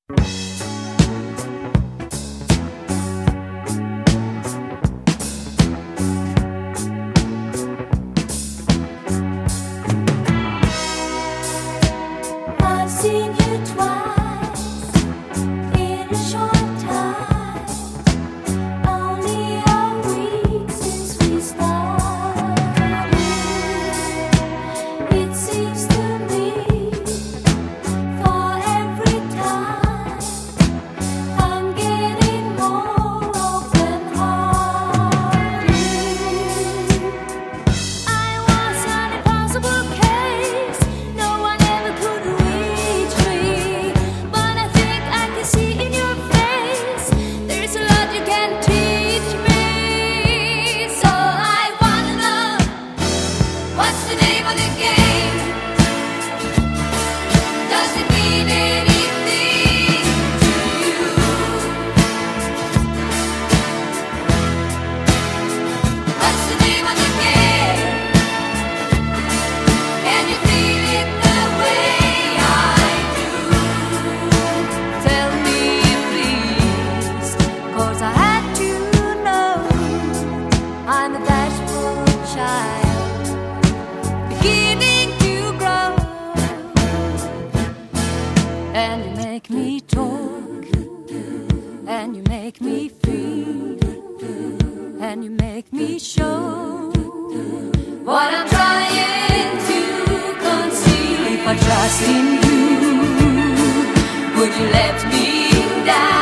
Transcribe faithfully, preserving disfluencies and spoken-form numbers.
I've seen you twice in a short time, only a week since we started. It seems to me for every time I'm getting more open-hearted. I was an impossible case, no one ever could reach me, but I think I can see in your face there's a lot you can teach me. So I wanna know, what's the name of the game? Does it mean anything to you? What's the name of the game? Can you feel it the way I do? Tell me please, 'cause I had to know. I'm a bashful child, beginning to grow, and you make me talk, and you make me feel, and you make me show what I'm trying to conceal. If I trust in you, would you let me down?